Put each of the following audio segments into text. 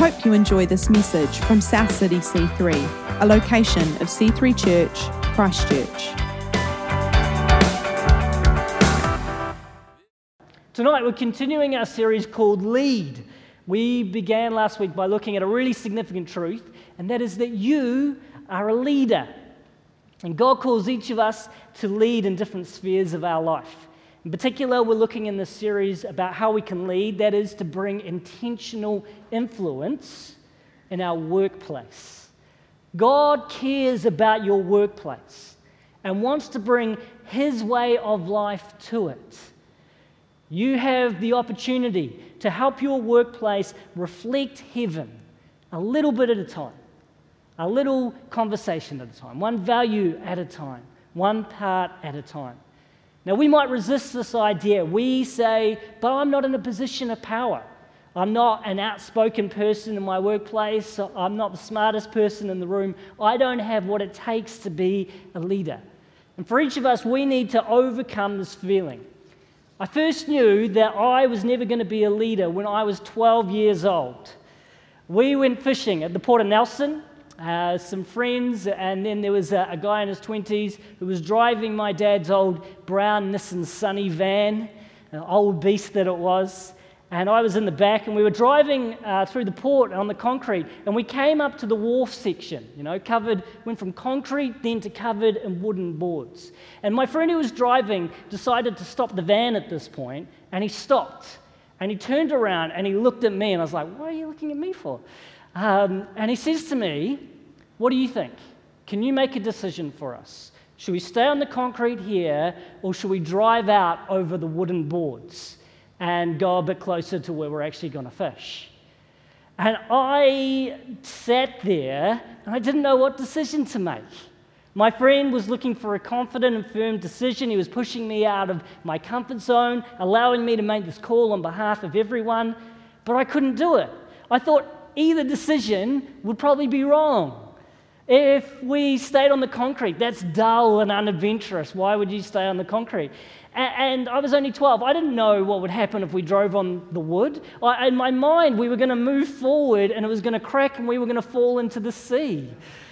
hope you enjoy this message from South City C3, a location of C3 Church, Christchurch. Tonight we're continuing our series called Lead. We began last week by looking at a really significant truth, and that is that you are a leader. And God calls each of us to lead in different spheres of our life. In particular, we're looking in this series about how we can lead, that is to bring intentional influence in our workplace. God cares about your workplace and wants to bring His way of life to it. You have the opportunity to help your workplace reflect heaven a little bit at a time, a little conversation at a time, one value at a time, one part at a time. Now, we might resist this idea. We say, but I'm not in a position of power. I'm not an outspoken person in my workplace. I'm not the smartest person in the room. I don't have what it takes to be a leader. And for each of us, we need to overcome this feeling. I first knew that I was never going to be a leader when I was 12 years old. We went fishing at the Port of Nelson, some friends, and then there was a guy in his 20s who was driving my dad's old brown Nissan Sunny van, an old beast that it was, and I was in the back, and we were driving through the port on the concrete, and we came up to the wharf section, went from concrete then to covered in wooden boards. And my friend who was driving decided to stop the van at this point, and he stopped, and he turned around, and he looked at me, and I was like, what are you looking at me for? And he says to me, what do you think? Can you make a decision for us? Should we stay on the concrete here, or should we drive out over the wooden boards and go a bit closer to where we're actually going to fish? And I sat there, and I didn't know what decision to make. My friend was looking for a confident and firm decision. He was pushing me out of my comfort zone, allowing me to make this call on behalf of everyone, but I couldn't do it. I thought either decision would probably be wrong. If we stayed on the concrete, that's dull and unadventurous. Why would you stay on the concrete? And I was only 12. I didn't know what would happen if we drove on the wood. In my mind, we were going to move forward and it was going to crack and we were going to fall into the sea.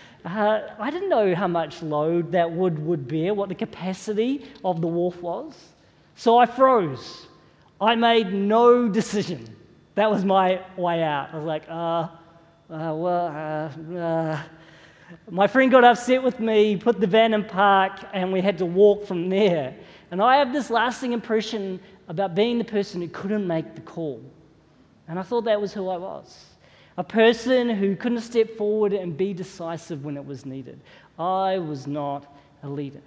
I didn't know how much load that wood would bear, what the capacity of the wharf was. So I froze. I made no decision. That was my way out. I was like, My friend got upset with me, put the van in park, and we had to walk from there. And I have this lasting impression about being the person who couldn't make the call. And I thought that was who I was. A person who couldn't step forward and be decisive when it was needed. I was not a leader.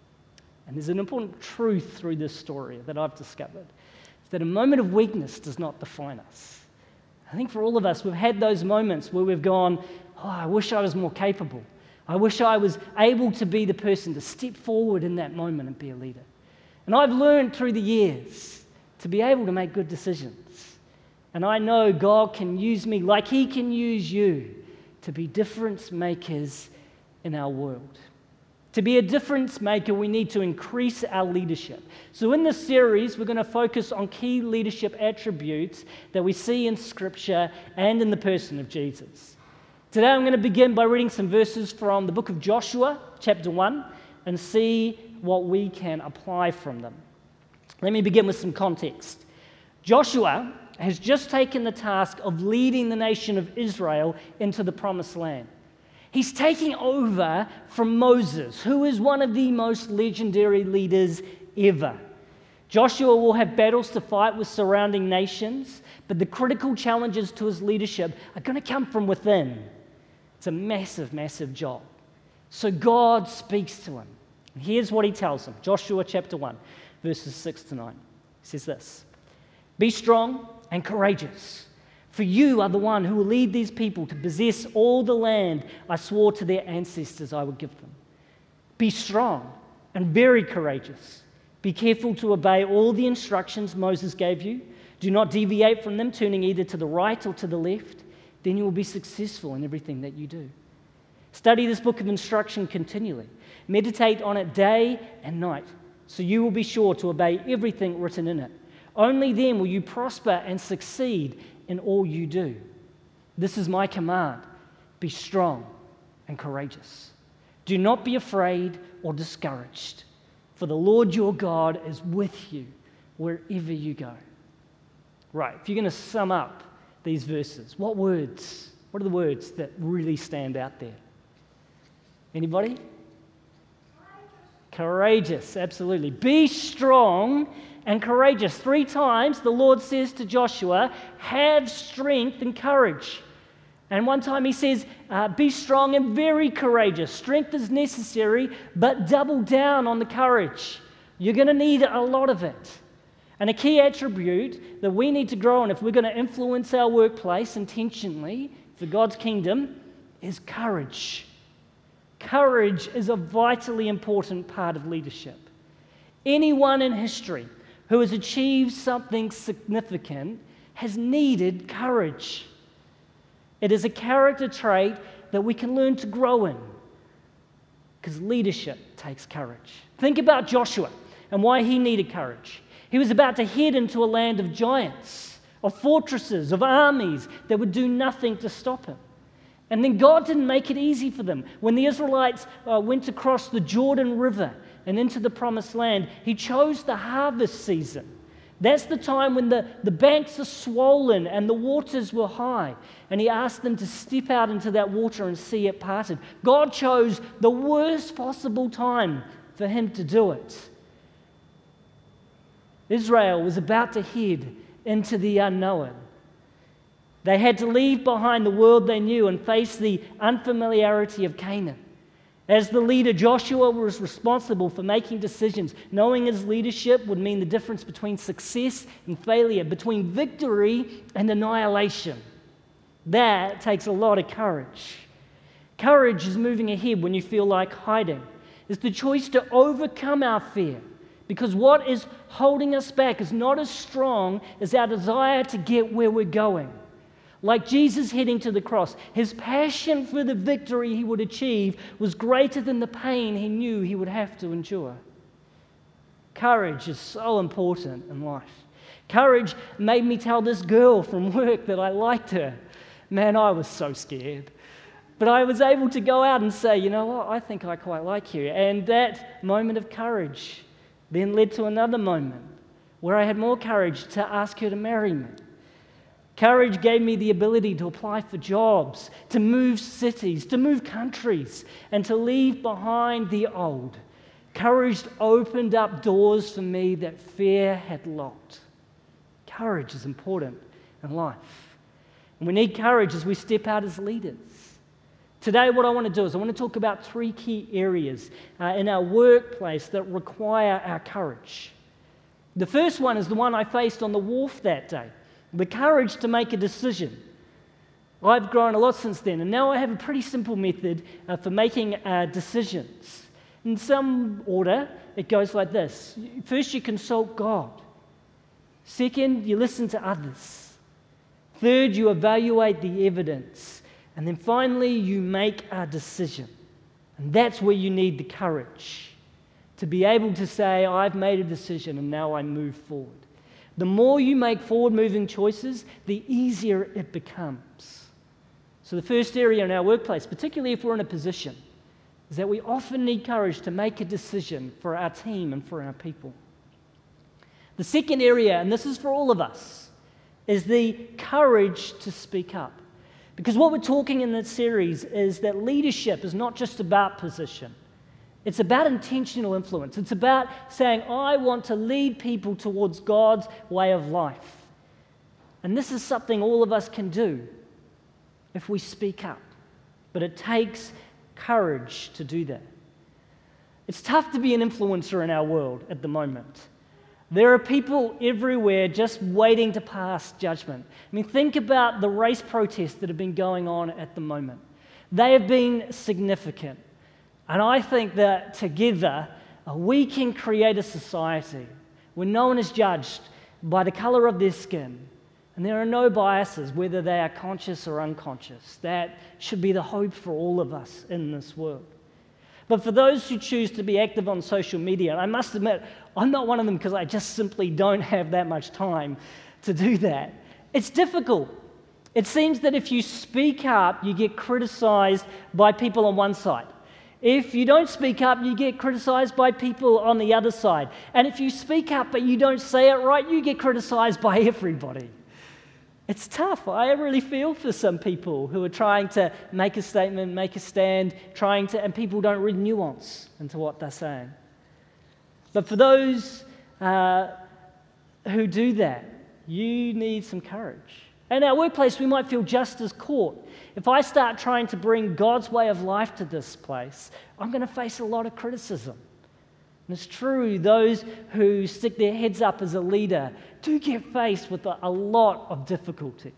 And there's an important truth through this story that I've discovered. It's that a moment of weakness does not define us. I think for all of us, we've had those moments where we've gone, I wish I was more capable. I wish I was able to be the person to step forward in that moment and be a leader. And I've learned through the years to be able to make good decisions. And I know God can use me like He can use you to be difference makers in our world. To be a difference maker, we need to increase our leadership. So in this series, we're going to focus on key leadership attributes that we see in Scripture and in the person of Jesus. Today I'm going to begin by reading some verses from the book of Joshua, chapter 1, and see what we can apply from them. Let me begin with some context. Joshua has just taken the task of leading the nation of Israel into the promised land. He's taking over from Moses, who is one of the most legendary leaders ever. Joshua will have battles to fight with surrounding nations, but the critical challenges to his leadership are going to come from within. It's a massive, massive job. So God speaks to him. And here's what He tells him. Joshua chapter 1, verses 6 to 9. He says this, "Be strong and courageous, for you are the one who will lead these people to possess all the land I swore to their ancestors I would give them. Be strong and very courageous. Be careful to obey all the instructions Moses gave you. Do not deviate from them, turning either to the right or to the left. Then you will be successful in everything that you do. Study this book of instruction continually. Meditate on it day and night, so you will be sure to obey everything written in it. Only then will you prosper and succeed in all you do. This is my command. Be strong and courageous. Do not be afraid or discouraged, for the Lord your God is with you wherever you go. Right, if you're going to sum up these verses, what are the words that really stand out there? Anybody? Courageous, absolutely. Be strong and courageous. 3 times the Lord says to Joshua, have strength and courage. And one time he says, be strong and very courageous. Strength is necessary, but double down on the courage. You're going to need a lot of it. And a key attribute that we need to grow in if we're going to influence our workplace intentionally for God's kingdom is courage. Courage is a vitally important part of leadership. Anyone in history who has achieved something significant has needed courage. It is a character trait that we can learn to grow in because leadership takes courage. Think about Joshua and why he needed courage. He was about to head into a land of giants, of fortresses, of armies that would do nothing to stop him. And then God didn't make it easy for them. When the Israelites went across the Jordan River and into the Promised Land, He chose the harvest season. That's the time when the banks are swollen and the waters were high. And He asked them to step out into that water and see it parted. God chose the worst possible time for Him to do it. Israel was about to head into the unknown. They had to leave behind the world they knew and face the unfamiliarity of Canaan. As the leader, Joshua was responsible for making decisions. Knowing his leadership would mean the difference between success and failure, between victory and annihilation. That takes a lot of courage. Courage is moving ahead when you feel like hiding. It's the choice to overcome our fear, because what is holding us back is not as strong as our desire to get where we're going. Like Jesus heading to the cross, His passion for the victory He would achieve was greater than the pain He knew He would have to endure. Courage is so important in life. Courage made me tell this girl from work that I liked her. Man, I was so scared. But I was able to go out and say, you know what, I think I quite like you. And that moment of courage then led to another moment where I had more courage to ask her to marry me. Courage gave me the ability to apply for jobs, to move cities, to move countries, and to leave behind the old. Courage opened up doors for me that fear had locked. Courage is important in life. And we need courage as we step out as leaders. Today, what I want to do is I want to talk about 3 key areas in our workplace that require our courage. The first one is the one I faced on the wharf that day. The courage to make a decision. I've grown a lot since then, and now I have a pretty simple method for making decisions. In some order, it goes like this. First, you consult God. Second, you listen to others. Third, you evaluate the evidence. And then finally, you make a decision. And that's where you need the courage to be able to say, I've made a decision and now I move forward. The more you make forward-moving choices, the easier it becomes. So the first area in our workplace, particularly if we're in a position, is that we often need courage to make a decision for our team and for our people. The second area, and this is for all of us, is the courage to speak up. Because what we're talking in this series is that leadership is not just about position. It's about intentional influence. It's about saying, I want to lead people towards God's way of life. And this is something all of us can do if we speak up. But it takes courage to do that. It's tough to be an influencer in our world at the moment. There are people everywhere just waiting to pass judgment. I mean, think about the race protests that have been going on at the moment. They have been significant. And I think that together we can create a society where no one is judged by the color of their skin. And there are no biases, whether they are conscious or unconscious. That should be the hope for all of us in this world. But for those who choose to be active on social media, and I must admit, I'm not one of them because I just simply don't have that much time to do that. It's difficult. It seems that if you speak up, you get criticized by people on one side. If you don't speak up, you get criticized by people on the other side. And if you speak up but you don't say it right, you get criticized by everybody. It's tough. I really feel for some people who are trying to make a statement, make a stand, and people don't read nuance into what they're saying. But for those who do that, you need some courage. In our workplace, we might feel just as caught. If I start trying to bring God's way of life to this place, I'm going to face a lot of criticism. And it's true, those who stick their heads up as a leader do get faced with a lot of difficulties.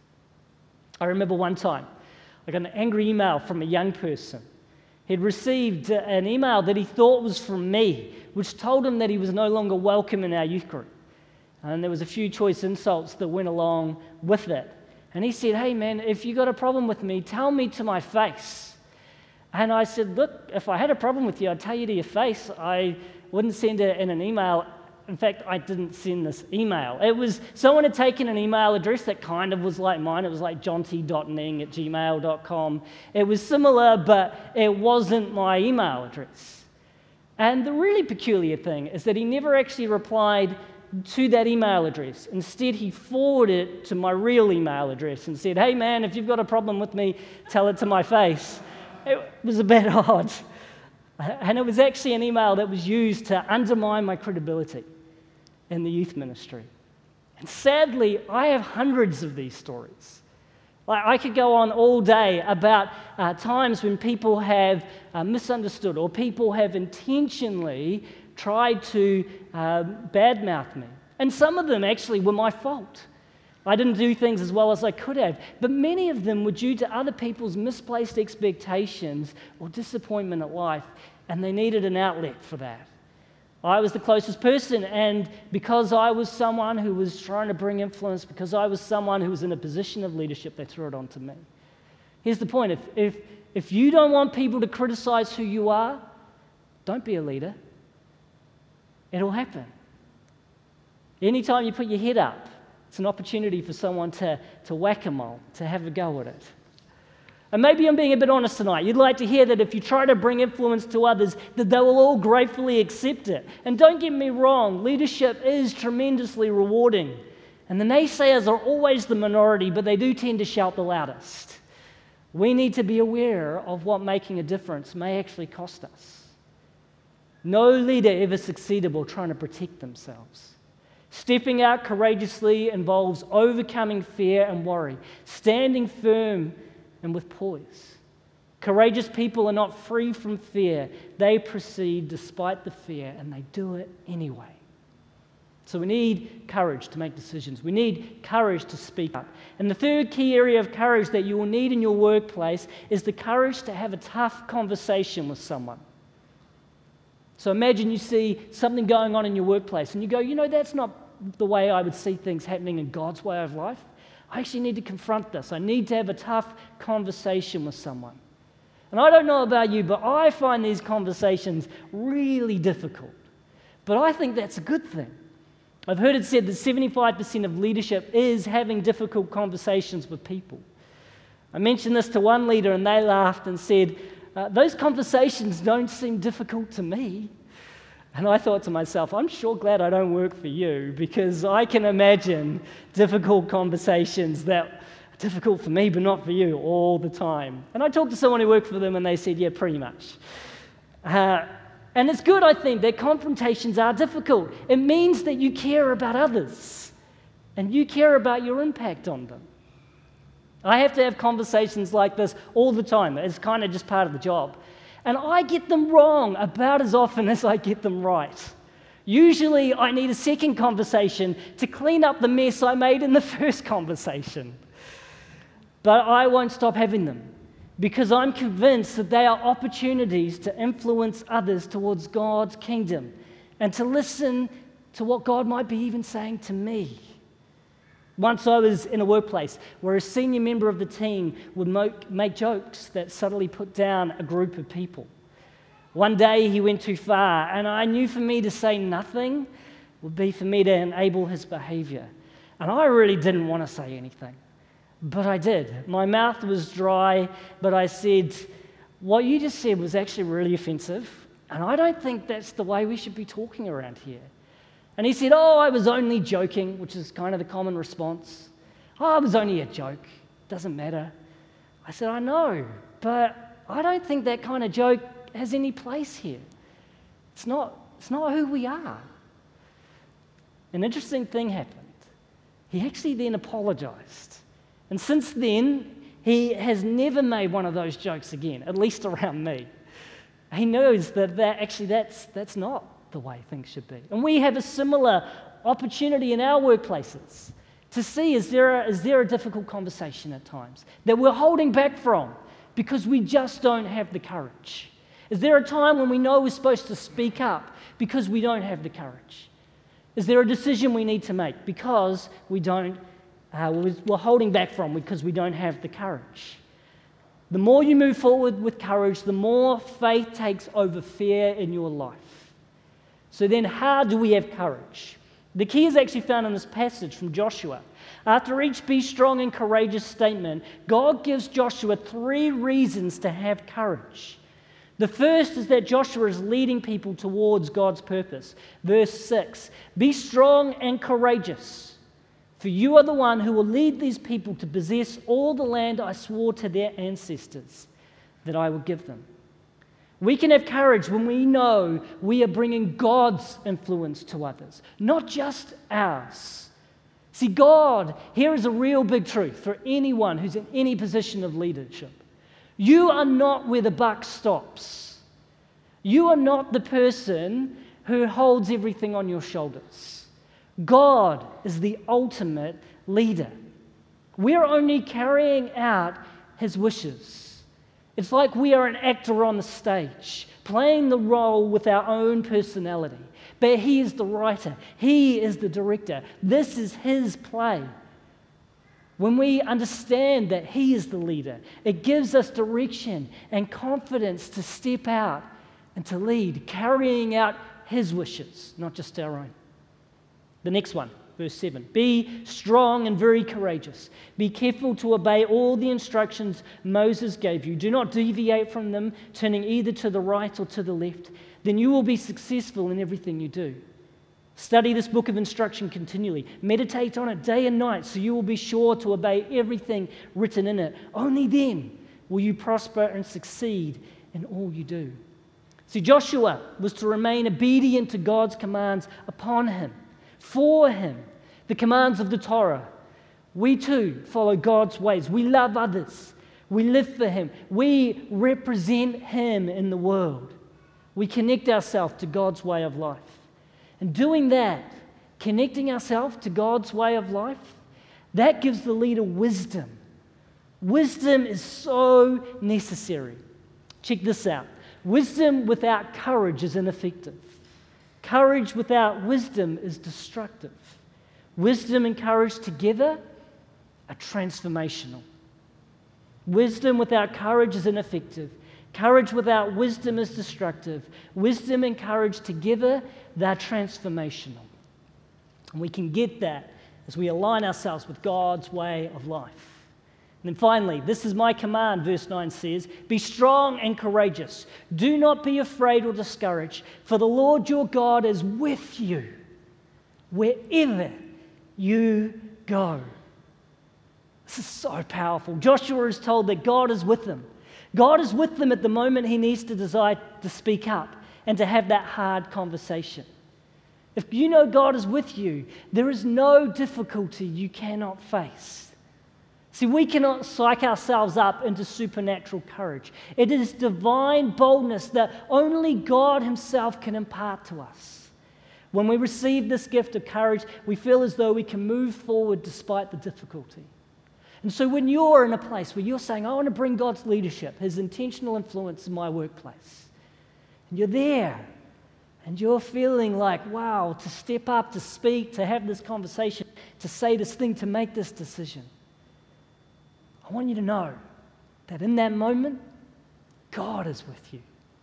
I remember one time, I got an angry email from a young person. He'd received an email that he thought was from me, which told him that he was no longer welcome in our youth group. And there was a few choice insults that went along with it. And he said, "Hey man, if you got a problem with me, tell me to my face." And I said, "Look, if I had a problem with you, I'd tell you to your face. I wouldn't send it in an email." In fact, I didn't send this email. It was someone had taken an email address that kind of was like mine. It was like jonty.ning@gmail.com. It was similar, but it wasn't my email address. And the really peculiar thing is that he never actually replied to that email address. Instead, he forwarded it to my real email address and said, "Hey man, if you've got a problem with me, tell it to my face." It was a bit odd. And it was actually an email that was used to undermine my credibility in the youth ministry. And sadly, I have hundreds of these stories. I could go on all day about times when people have misunderstood or people have intentionally tried to badmouth me. And some of them actually were my fault. I didn't do things as well as I could have. But many of them were due to other people's misplaced expectations or disappointment at life, and they needed an outlet for that. I was the closest person, and because I was someone who was trying to bring influence, because I was someone who was in a position of leadership, they threw it onto me. Here's the point. If you don't want people to criticize who you are, don't be a leader. It'll happen. Anytime you put your head up, it's an opportunity for someone to whack-a-mole, to have a go at it. And maybe I'm being a bit honest tonight. You'd like to hear that if you try to bring influence to others, that they will all gratefully accept it. And don't get me wrong, leadership is tremendously rewarding. And the naysayers are always the minority, but they do tend to shout the loudest. We need to be aware of what making a difference may actually cost us. No leader ever succeeded while trying to protect themselves. Stepping out courageously involves overcoming fear and worry, standing firm and with poise. Courageous people are not free from fear. They proceed despite the fear, and they do it anyway. So we need courage to make decisions. We need courage to speak up. And the third key area of courage that you will need in your workplace is the courage to have a tough conversation with someone. So imagine you see something going on in your workplace and you go, that's not the way I would see things happening in God's way of life. I actually need to confront this. I need to have a tough conversation with someone. And I don't know about you, but I find these conversations really difficult. But I think that's a good thing. I've heard it said that 75% of leadership is having difficult conversations with people. I mentioned this to one leader and they laughed and said, "Those conversations don't seem difficult to me." And I thought to myself, I'm sure glad I don't work for you, because I can imagine difficult conversations that are difficult for me but not for you all the time. And I talked to someone who worked for them and they said, yeah, pretty much. And it's good, I think, that confrontations are difficult. It means that you care about others and you care about your impact on them. I have to have conversations like this all the time. It's kind of just part of the job. And I get them wrong about as often as I get them right. Usually I need a second conversation to clean up the mess I made in the first conversation. But I won't stop having them, because I'm convinced that they are opportunities to influence others towards God's kingdom and to listen to what God might be even saying to me. Once I was in a workplace where a senior member of the team would make jokes that subtly put down a group of people. One day he went too far, and I knew for me to say nothing would be for me to enable his behavior. And I really didn't want to say anything. But I did. My mouth was dry, but I said, what you just said was actually really offensive, and I don't think that's the way we should be talking around here. And he said, I was only joking, which is kind of the common response. It was only a joke. Doesn't matter. I said, I know, but I don't think that kind of joke has any place here. It's not who we are. An interesting thing happened. He actually then apologized. And since then, he has never made one of those jokes again, at least around me. He knows that's not the way things should be. And we have a similar opportunity in our workplaces to see, is there a difficult conversation at times that we're holding back from because we just don't have the courage? Is there a time when we know we're supposed to speak up because we don't have the courage? Is there a decision we need to make because we're holding back from because we don't have the courage? The more you move forward with courage, the more faith takes over fear in your life. So then how do we have courage? The key is actually found in this passage from Joshua. After each be strong and courageous statement, God gives Joshua 3 reasons to have courage. The first is that Joshua is leading people towards God's purpose. Verse 6, be strong and courageous, for you are the one who will lead these people to possess all the land I swore to their ancestors that I will give them. We can have courage when we know we are bringing God's influence to others, not just ours. See, God, here is a real big truth for anyone who's in any position of leadership. You are not where the buck stops. You are not the person who holds everything on your shoulders. God is the ultimate leader. We're only carrying out His wishes. It's like we are an actor on the stage, playing the role with our own personality. But He is the writer. He is the director. This is His play. When we understand that He is the leader, it gives us direction and confidence to step out and to lead, carrying out His wishes, not just our own. The next one, verse 7. Be strong and very courageous. Be careful to obey all the instructions Moses gave you. Do not deviate from them, turning either to the right or to the left. Then you will be successful in everything you do. Study this book of instruction continually. Meditate on it day and night so you will be sure to obey everything written in it. Only then will you prosper and succeed in all you do. See, Joshua was to remain obedient to God's commands upon him, for him, the commands of the Torah. We too follow God's ways. We love others. We live for Him. We represent Him in the world. We connect ourselves to God's way of life. And doing that, connecting ourselves to God's way of life, that gives the leader wisdom. Wisdom is so necessary. Check this out. Wisdom without courage is ineffective. Courage without wisdom is destructive. Wisdom and courage together are transformational. Wisdom without courage is ineffective. Courage without wisdom is destructive. Wisdom and courage together, they're transformational. And we can get that as we align ourselves with God's way of life. And then finally, this is my command, verse 9 says, be strong and courageous. Do not be afraid or discouraged, for the Lord your God is with you wherever you go. This is so powerful. Joshua is told that God is with him. God is with them at the moment he needs to decide to speak up and to have that hard conversation. If you know God is with you, there is no difficulty you cannot face. See, we cannot psych ourselves up into supernatural courage. It is divine boldness that only God Himself can impart to us. When we receive this gift of courage, we feel as though we can move forward despite the difficulty. And so when you're in a place where you're saying, I want to bring God's leadership, His intentional influence in my workplace, and you're there, and you're feeling like, wow, to step up, to speak, to have this conversation, to say this thing, to make this decision, I want you to know that in that moment, God is with you.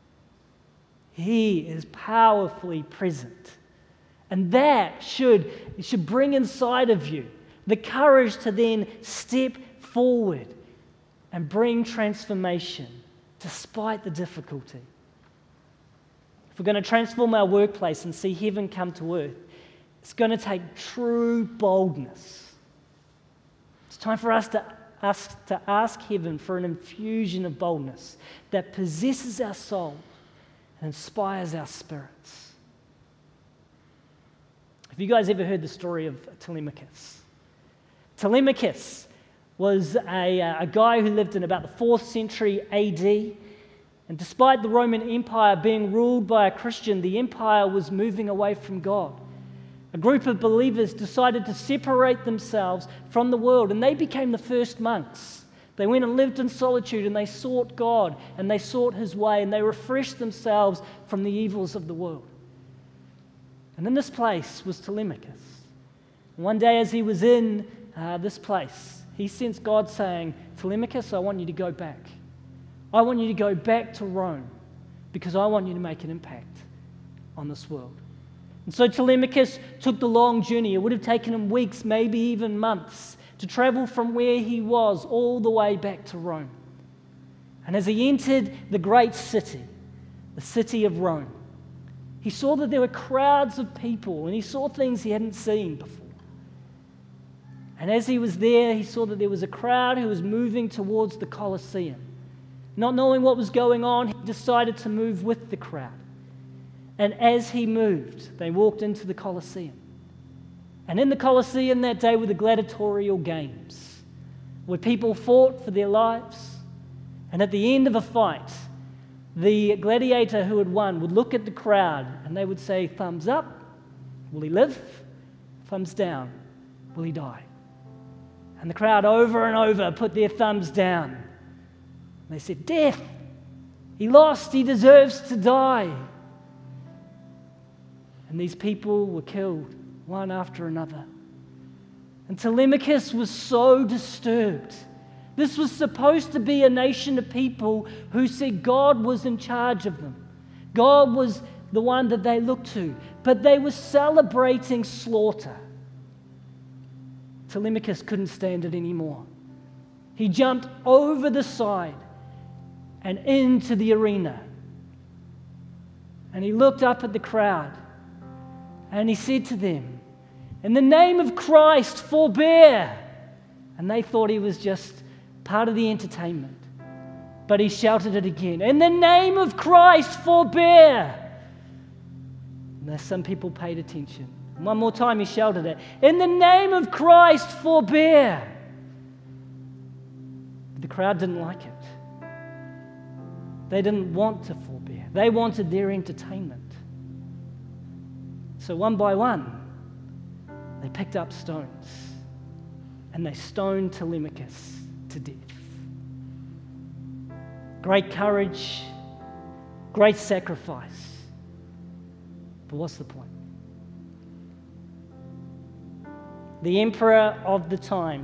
He is powerfully present. And that should bring inside of you the courage to then step forward and bring transformation despite the difficulty. If we're going to transform our workplace and see heaven come to earth, it's going to take true boldness. It's time for us to ask heaven for an infusion of boldness that possesses our soul and inspires our spirits. Have you guys ever heard the story of Telemachus? Telemachus was a guy who lived in about the 4th century AD. And despite the Roman Empire being ruled by a Christian, the empire was moving away from God. A group of believers decided to separate themselves from the world, and they became the first monks. They went and lived in solitude, and they sought God, and they sought His way, and they refreshed themselves from the evils of the world. And in this place was Telemachus. And one day as he was in this place, he sensed God saying, "Telemachus, I want you to go back. I want you to go back to Rome because I want you to make an impact on this world." And so Telemachus took the long journey. It would have taken him weeks, maybe even months, to travel from where he was all the way back to Rome. And as he entered the great city, the city of Rome, he saw that there were crowds of people, and he saw things he hadn't seen before. And as he was there, he saw that there was a crowd who was moving towards the Colosseum. Not knowing what was going on, he decided to move with the crowd. And as he moved, they walked into the Colosseum. And in the Colosseum that day were the gladiatorial games, where people fought for their lives. And at the end of a fight, the gladiator who had won would look at the crowd and they would say, "Thumbs up, will he live? Thumbs down, will he die?" And the crowd over and over put their thumbs down. They said, "Death. He lost. He deserves to die." And these people were killed, one after another. And Telemachus was so disturbed. This was supposed to be a nation of people who said God was in charge of them. God was the one that they looked to. But they were celebrating slaughter. Telemachus couldn't stand it anymore. He jumped over the side and into the arena. And he looked up at the crowd and he said to them, "In the name of Christ, forbear." And they thought he was just part of the entertainment. But he shouted it again, "In the name of Christ, forbear." And some people paid attention. And one more time he shouted it, "In the name of Christ, forbear." But the crowd didn't like it. They didn't want to forbear. They wanted their entertainment. So one by one, they picked up stones and they stoned Telemachus to death. Great courage, great sacrifice. But what's the point? The emperor of the time,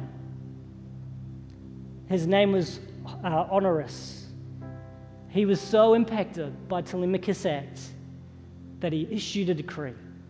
his name was Honorius. He was so impacted by Telemachus' act that he issued a decree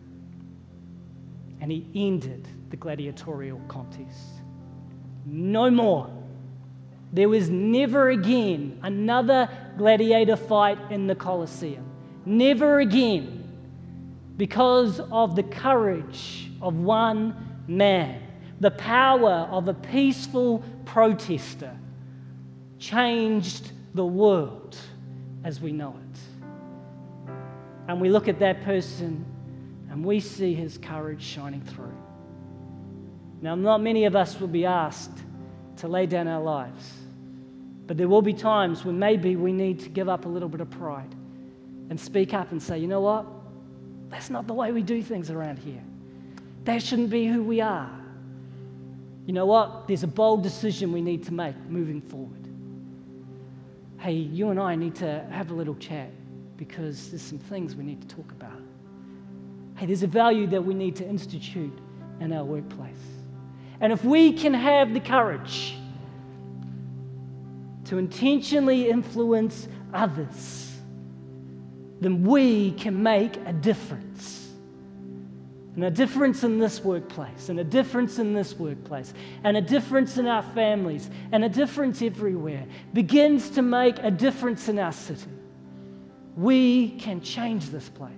and he ended the gladiatorial contest. No more. There was never again another gladiator fight in the Colosseum. Never again, because of the courage of one man. The power of a peaceful protester changed the world as we know it. And we look at that person and we see his courage shining through. Now, not many of us will be asked to lay down our lives, but there will be times when maybe we need to give up a little bit of pride and speak up and say, "You know what? That's not the way we do things around here. That shouldn't be who we are. You know what? There's a bold decision we need to make moving forward. Hey, you and I need to have a little chat because there's some things we need to talk about. Hey, there's a value that we need to institute in our workplace." And if we can have the courage to intentionally influence others, then we can make a difference. and a difference in this workplace, and a difference in this workplace, and a difference in our families, and a difference everywhere begins to make a difference in our city, we can change this place.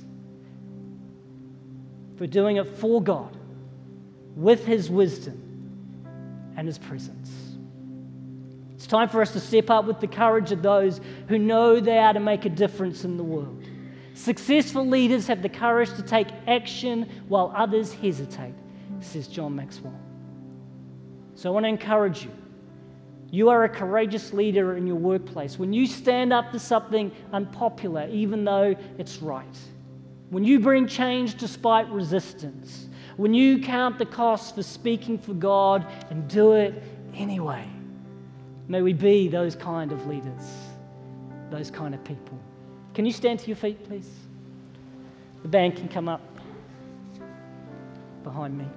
If we're doing it for God, with His wisdom and His presence. It's time for us to step up with the courage of those who know they are to make a difference in the world. Successful leaders have the courage to take action while others hesitate, says John Maxwell. So I want to encourage you. You are a courageous leader in your workplace. When you stand up to something unpopular, even though it's right. When you bring change despite resistance. When you count the cost for speaking for God and do it anyway. May we be those kind of leaders, those kind of people. Can you stand to your feet, please? The band can come up behind me.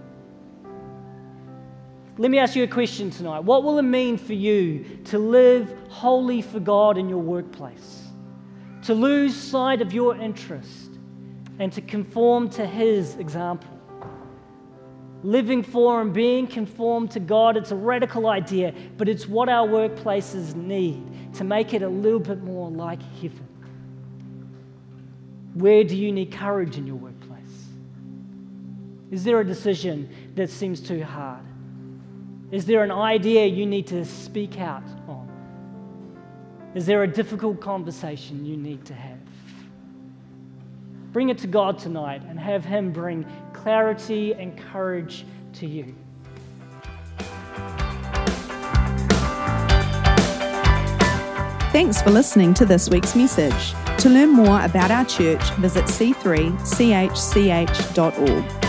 Let me ask you a question tonight. What will it mean for you to live wholly for God in your workplace? To lose sight of your interest and to conform to His example? Living for and being conformed to God, it's a radical idea, but it's what our workplaces need to make it a little bit more like heaven. Where do you need courage in your workplace? Is there a decision that seems too hard? Is there an idea you need to speak out on? Is there a difficult conversation you need to have? Bring it to God tonight and have Him bring clarity and courage to you. Thanks for listening to this week's message. To learn more about our church, visit c3chch.org.